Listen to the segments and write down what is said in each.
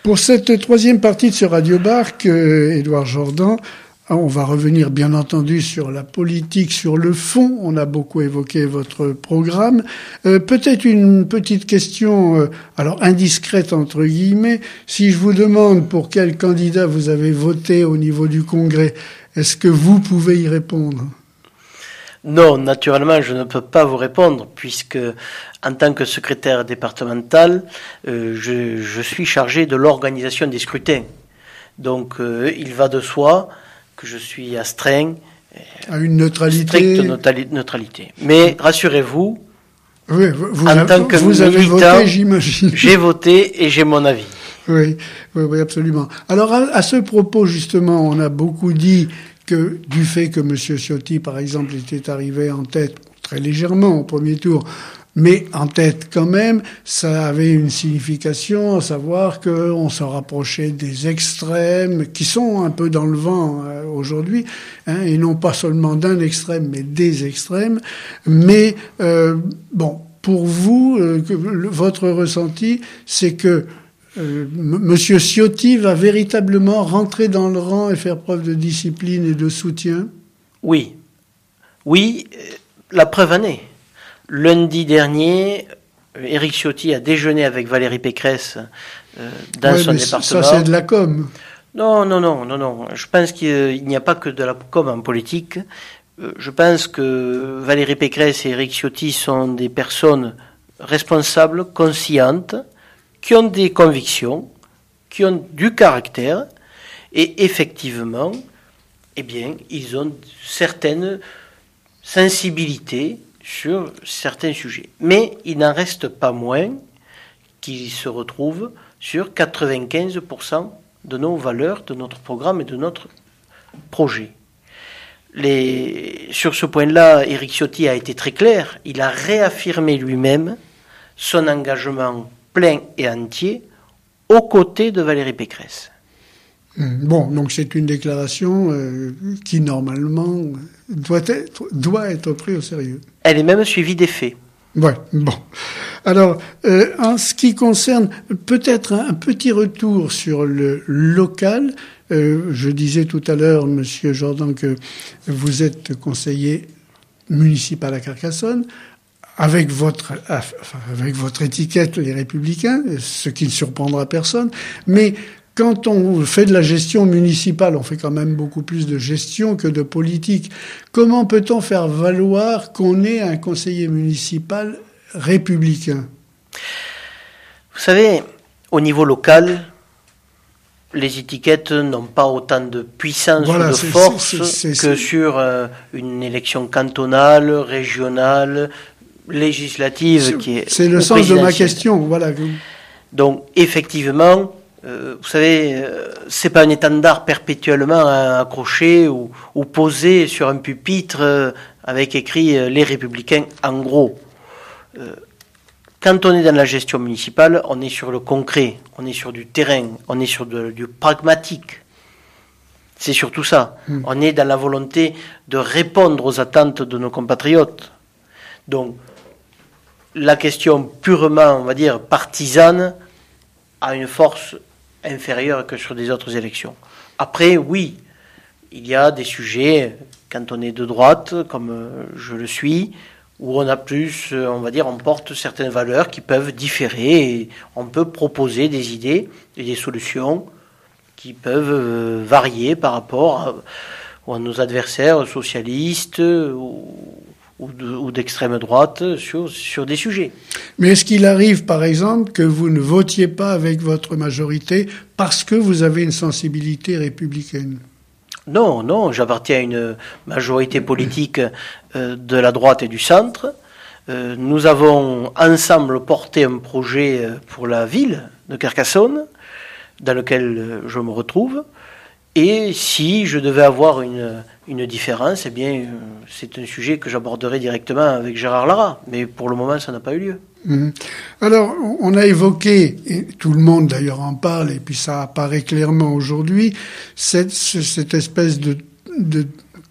Pour cette troisième partie de ce Radio-Bark, Édouard Jordan, on va revenir bien entendu sur la politique, sur le fond. On a beaucoup évoqué votre programme. Peut-être une petite question, alors indiscrète entre guillemets. Si je vous demande pour quel candidat vous avez voté au niveau du Congrès, est-ce que vous pouvez y répondre ? Non, naturellement, je ne peux pas vous répondre puisque, en tant que secrétaire départemental, je suis chargé de l'organisation des scrutins. Donc, il va de soi que je suis astreint à une stricte neutralité. Mais rassurez-vous, oui, vous avez voté, j'imagine. J'ai voté et j'ai mon avis. Oui, absolument. Alors, à ce propos, justement, on a beaucoup dit que du fait que M. Ciotti, par exemple, était arrivé en tête très légèrement au premier tour, mais en tête quand même, ça avait une signification, à savoir qu'on se rapprochait des extrêmes, qui sont un peu dans le vent aujourd'hui, et non pas seulement d'un extrême, mais des extrêmes. Mais pour vous, votre ressenti, c'est que Monsieur Ciotti va véritablement rentrer dans le rang et faire preuve de discipline et de soutien ? Oui, la preuve en est. Lundi dernier, Éric Ciotti a déjeuné avec Valérie Pécresse dans son département. Ça, c'est de la com. Non. Je pense qu'il n'y a pas que de la com en politique. Je pense que Valérie Pécresse et Éric Ciotti sont des personnes responsables, conscientes, qui ont des convictions, qui ont du caractère, et effectivement, ils ont certaines sensibilités sur certains sujets. Mais il n'en reste pas moins qu'ils se retrouvent sur 95% de nos valeurs, de notre programme et de notre projet. Sur ce point-là, Éric Ciotti a été très clair. Il a réaffirmé lui-même son engagement plein et entier aux côtés de Valérie Pécresse. Bon, donc c'est une déclaration qui, normalement, doit être prise au sérieux. Elle est même suivie des faits. Ouais, bon. Alors, en ce qui concerne peut-être un petit retour sur le local, je disais tout à l'heure, Monsieur Jordan, que vous êtes conseiller municipal à Carcassonne, avec votre étiquette, les Républicains, ce qui ne surprendra personne, mais quand on fait de la gestion municipale, on fait quand même beaucoup plus de gestion que de politique. Comment peut-on faire valoir qu'on est un conseiller municipal républicain ? Vous savez, au niveau local, les étiquettes n'ont pas autant de puissance ou de force que sur une élection cantonale, régionale, législative qui est... C'est le sens de ma question, voilà. Donc, effectivement... vous savez, c'est pas un étendard perpétuellement accroché ou posé sur un pupitre avec écrit les Républicains en gros. Quand on est dans la gestion municipale, on est sur le concret, on est sur du terrain, on est sur du pragmatique. C'est surtout ça. On est dans la volonté de répondre aux attentes de nos compatriotes. Donc, la question purement, on va dire, partisane a une force inférieure que sur des autres élections. Après, oui, il y a des sujets, quand on est de droite, comme je le suis, où on a plus, on va dire, on porte certaines valeurs qui peuvent différer et on peut proposer des idées et des solutions qui peuvent varier par rapport à nos adversaires socialistes ou d'extrême droite sur des sujets. Mais est-ce qu'il arrive, par exemple, que vous ne votiez pas avec votre majorité parce que vous avez une sensibilité républicaine ? Non, j'appartiens à une majorité politique de la droite et du centre. Nous avons ensemble porté un projet pour la ville de Carcassonne, dans lequel je me retrouve. Et si je devais avoir une différence, c'est un sujet que j'aborderai directement avec Gérard Lara. Mais pour le moment, ça n'a pas eu lieu. Alors, on a évoqué, et tout le monde d'ailleurs en parle, et puis ça apparaît clairement aujourd'hui, cette espèce de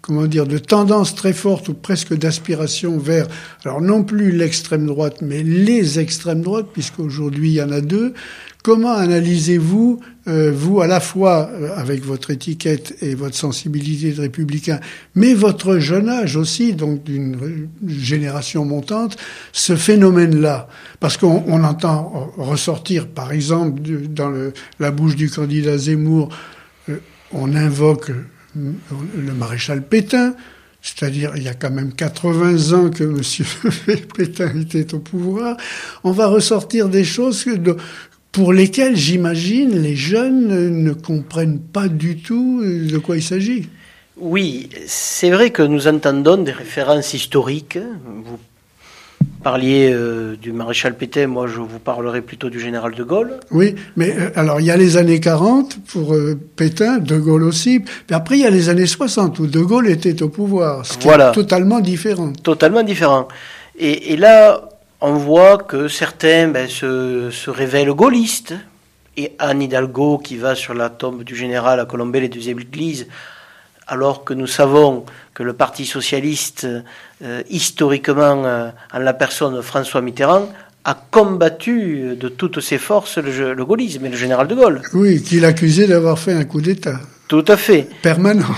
de tendance très forte ou presque d'aspiration vers, alors non plus l'extrême droite, mais les extrêmes droites, puisqu'aujourd'hui il y en a deux. Comment analysez-vous, vous, à la fois avec votre étiquette et votre sensibilité de républicain, mais votre jeune âge aussi, donc d'une génération montante, ce phénomène-là? Parce qu'on entend ressortir, par exemple, dans la bouche du candidat Zemmour, on invoque le maréchal Pétain, c'est-à-dire il y a quand même 80 ans que M. Pétain était au pouvoir. On va ressortir des choses pour lesquelles, j'imagine, les jeunes ne comprennent pas du tout de quoi il s'agit. Oui, c'est vrai que nous entendons des références historiques. Vous parliez du maréchal Pétain, moi je vous parlerai plutôt du général de Gaulle. Oui, mais alors il y a les années 40 pour Pétain, de Gaulle aussi, mais après il y a les années 60 où de Gaulle était au pouvoir, ce qui est totalement différent. Totalement différent. Et là, on voit que certains se révèlent gaullistes. Et Anne Hidalgo, qui va sur la tombe du général à colomber les deux églises, alors que nous savons que le Parti socialiste, historiquement, en la personne de François Mitterrand, a combattu de toutes ses forces le gaullisme et le général de Gaulle. Oui, qu'il accusait d'avoir fait un coup d'État. Tout à fait. Permanent.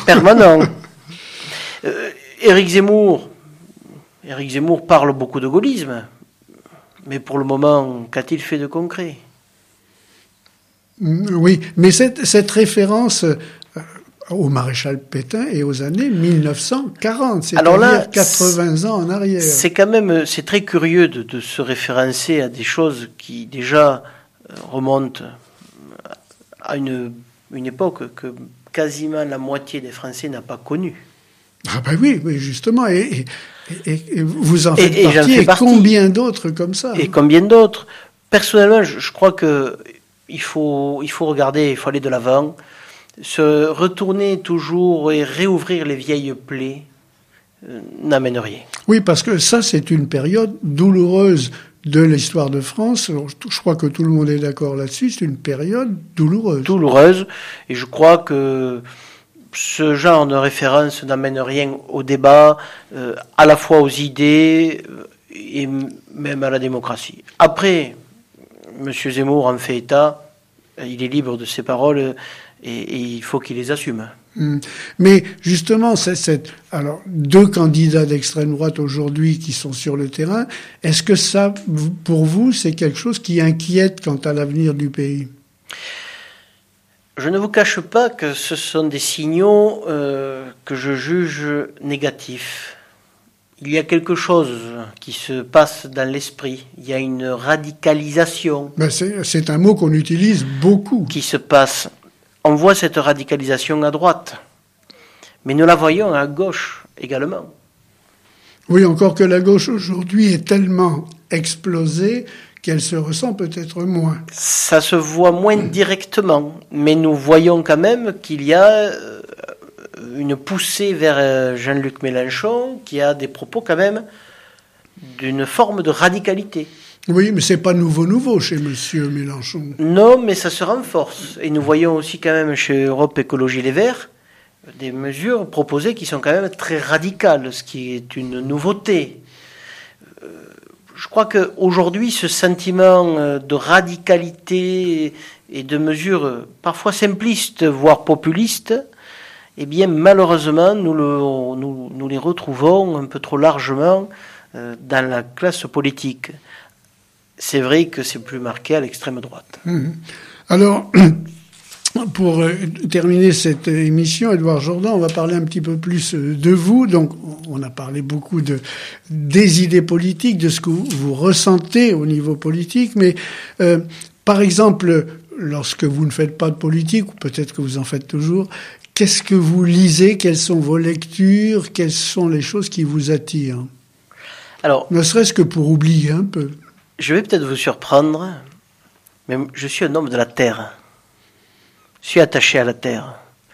Éric Zemmour parle beaucoup de gaullisme. Mais pour le moment, qu'a-t-il fait de concret? Oui, mais cette référence au maréchal Pétain et aux années 1940, c'est-à-dire 80 ans en arrière. C'est très curieux de se référencer à des choses qui déjà remontent à une époque que quasiment la moitié des Français n'a pas connue. Ah ben oui, justement, et vous en faites partie, et combien d'autres comme ça? Et combien d'autres? Personnellement, je crois que il faut regarder, il faut aller de l'avant, se retourner toujours et réouvrir les vieilles plaies n'amène rien. Oui, parce que ça, c'est une période douloureuse de l'histoire de France. Je crois que tout le monde est d'accord là-dessus, c'est une période douloureuse. Douloureuse, et je crois que ce genre de référence n'amène rien au débat, à la fois aux idées et même à la démocratie. Après, M. Zemmour en fait état, il est libre de ses paroles et il faut qu'il les assume. Mais justement, alors deux candidats d'extrême droite aujourd'hui qui sont sur le terrain, est-ce que ça, pour vous, c'est quelque chose qui inquiète quant à l'avenir du pays? Je ne vous cache pas que ce sont des signaux que je juge négatifs. Il y a quelque chose qui se passe dans l'esprit. Il y a une radicalisation. Ben c'est un mot qu'on utilise beaucoup. Qui se passe. On voit cette radicalisation à droite, mais nous la voyons à gauche également. Oui, encore que la gauche aujourd'hui est tellement explosée qu'elle se ressent peut-être moins. Ça se voit moins directement, mais nous voyons quand même qu'il y a une poussée vers Jean-Luc Mélenchon, qui a des propos quand même d'une forme de radicalité. Oui, mais c'est pas nouveau chez Monsieur Mélenchon. Non, mais ça se renforce. Et nous voyons aussi quand même chez Europe Écologie Les Verts des mesures proposées qui sont quand même très radicales, ce qui est une nouveauté. Je crois qu'aujourd'hui, ce sentiment de radicalité et de mesures parfois simplistes, voire populistes, eh bien, malheureusement, nous les retrouvons un peu trop largement dans la classe politique. C'est vrai que c'est plus marqué à l'extrême droite. Alors, pour terminer cette émission, Édouard Jourdan, on va parler un petit peu plus de vous. Donc, on a parlé beaucoup des idées politiques, de ce que vous ressentez au niveau politique. Mais, par exemple, lorsque vous ne faites pas de politique, ou peut-être que vous en faites toujours, qu'est-ce que vous lisez? Quelles sont vos lectures? Quelles sont les choses qui vous attirent? Alors, ne serait-ce que pour oublier un peu. Je vais peut-être vous surprendre, mais je suis un homme de la terre. Je suis attaché à la terre.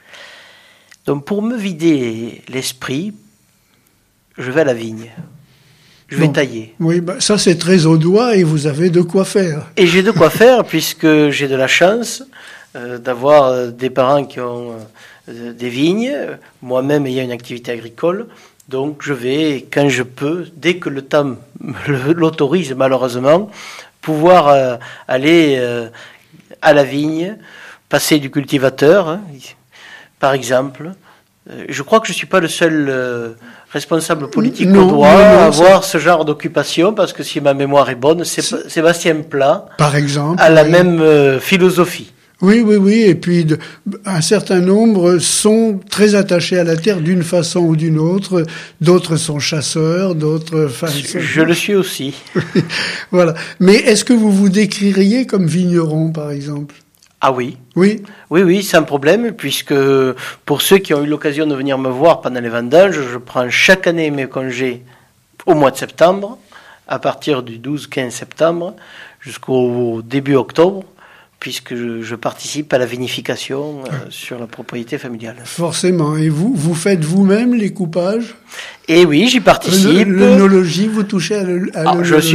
Donc pour me vider l'esprit, je vais à la vigne. Je vais tailler. Oui, ça c'est très au doigt et vous avez de quoi faire. Et j'ai de quoi faire puisque j'ai de la chance d'avoir des parents qui ont des vignes, moi-même ayant une activité agricole. Donc je vais, quand je peux, dès que le temps l'autorise malheureusement, pouvoir aller à la vigne, passer du cultivateur, hein, par exemple. Je crois que je ne suis pas le seul responsable politique au doigt à avoir ce genre d'occupation, parce que si ma mémoire est bonne, Sébastien Pla, par exemple, a la même philosophie. Oui, et puis un certain nombre sont très attachés à la terre d'une façon ou d'une autre, d'autres sont chasseurs, d'autres... Je le suis aussi. Voilà. Mais est-ce que vous vous décririez comme vigneron, par exemple ? Ah oui. Oui, sans problème, puisque pour ceux qui ont eu l'occasion de venir me voir pendant les vendanges, je prends chaque année mes congés au mois de septembre, à partir du 12-15 septembre, jusqu'au début octobre, puisque je participe à la vinification sur la propriété familiale. Forcément. Et vous faites vous-même les coupages ? Et oui, j'y participe. L'œnologie, vous touchez à l'œnologie ?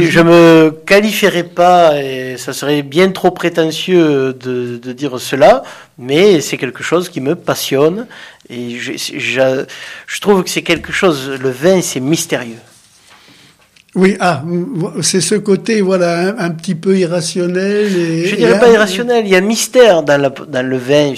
Je me qualifierais pas, et ça serait bien trop prétentieux de dire cela, mais c'est quelque chose qui me passionne. Et je trouve que c'est quelque chose, le vin, c'est mystérieux. Oui, c'est ce côté, voilà, un petit peu irrationnel. Je dirais pas irrationnel, il y a mystère dans le vin.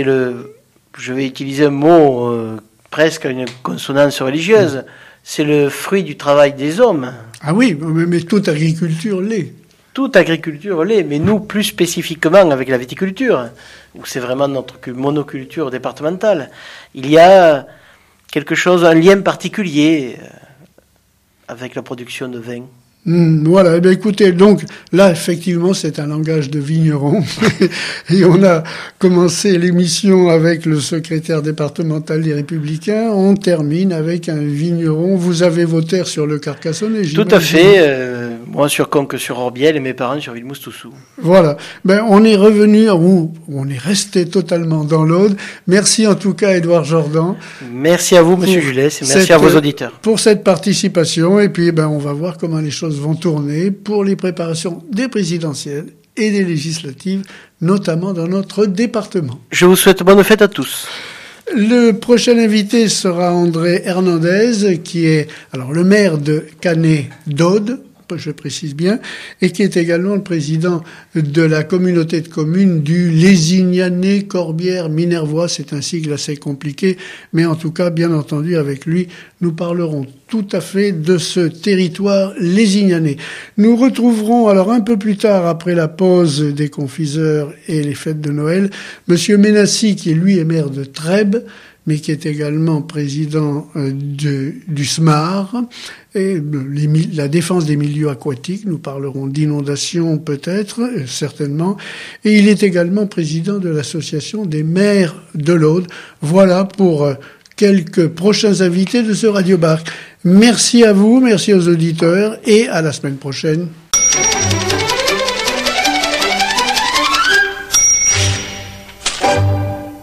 Je vais utiliser un mot presque à une consonance religieuse. C'est le fruit du travail des hommes. Ah oui, mais toute agriculture l'est. Toute agriculture l'est, mais nous, plus spécifiquement avec la viticulture, où c'est vraiment notre monoculture départementale, il y a quelque chose, un lien particulier avec la production de vin. Voilà, écoutez, donc là, effectivement, c'est un langage de vigneron. Et on a commencé l'émission avec le secrétaire départemental des Républicains. On termine avec un vigneron. Vous avez vos terres sur le Carcassonnais, j'imagine. Tout à fait. Moi sur Conques-sur-Orbiel et mes parents sur Villemoustoussou. Voilà. On est revenu, on est resté totalement dans l'Aude. Merci en tout cas, Édouard Jordan. Merci à vous, Monsieur Julès, et merci à vos auditeurs. Pour cette participation. Et puis, on va voir comment les choses vont tourner pour les préparations des présidentielles et des législatives, notamment dans notre département. Je vous souhaite bonne fête à tous. Le prochain invité sera André Hernandez, qui est le maire de Canet-d'Aude, je précise bien, et qui est également le président de la communauté de communes du Lézignanais-Corbière-Minervois. C'est un sigle assez compliqué, mais en tout cas, bien entendu, avec lui, nous parlerons tout à fait de ce territoire lézignanais. Nous retrouverons alors un peu plus tard, après la pause des confiseurs et les fêtes de Noël, Monsieur Ménassi, qui lui est maire de Trèbes, mais qui est également président du SMAR, et la défense des milieux aquatiques. Nous parlerons d'inondations peut-être, certainement. Et il est également président de l'association des maires de l'Aude. Voilà pour quelques prochains invités de ce Radio Barque. Merci à vous, merci aux auditeurs, et à la semaine prochaine.